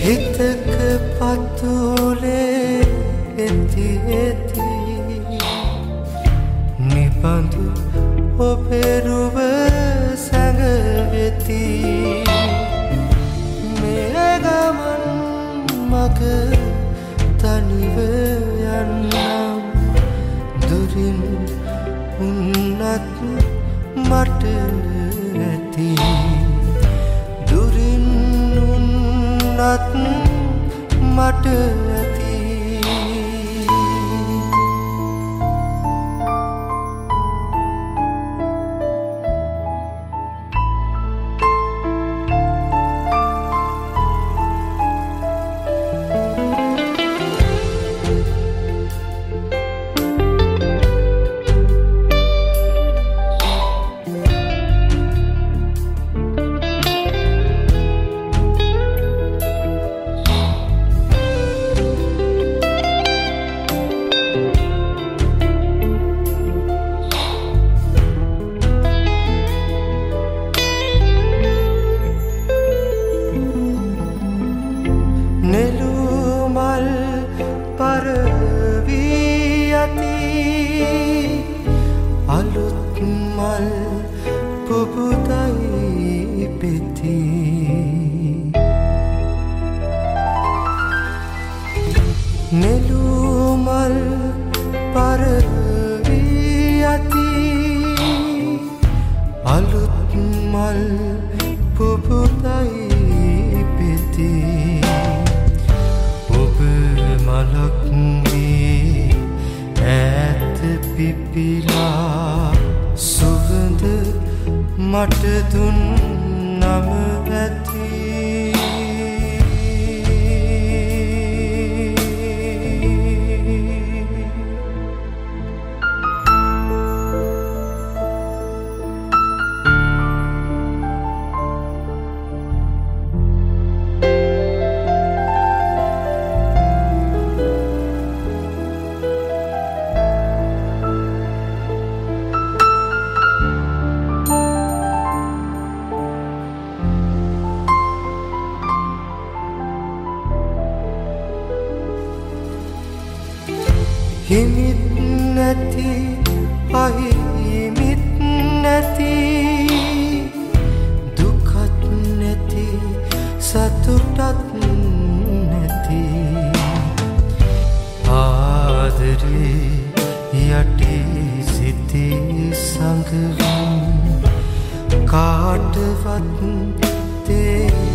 හිතක පතුලේ ඇති ඇති නිබඳු ඔබේ රුව සැඟවෙති මේ ගමන් මග තනිව යන්නම් දුරින් උන්නත් මට ඇති දුරින් උන්නත් මට ඇති නෙළුමල් පරවී යති අලුත් මල් පුබුදයි පෙති නෙළුමල් පරවී යති අලුත් මල් පුබුදයි පෙති මලක් වී ඈත පිපිලා සුවඳ මට දුන් නම ඇති හිමිත් නැති අහිමිත් නැති දුකත් නැති සතුටත් නැති ආදරේ යටි සිතේ සංගවම් කාටවත් තේ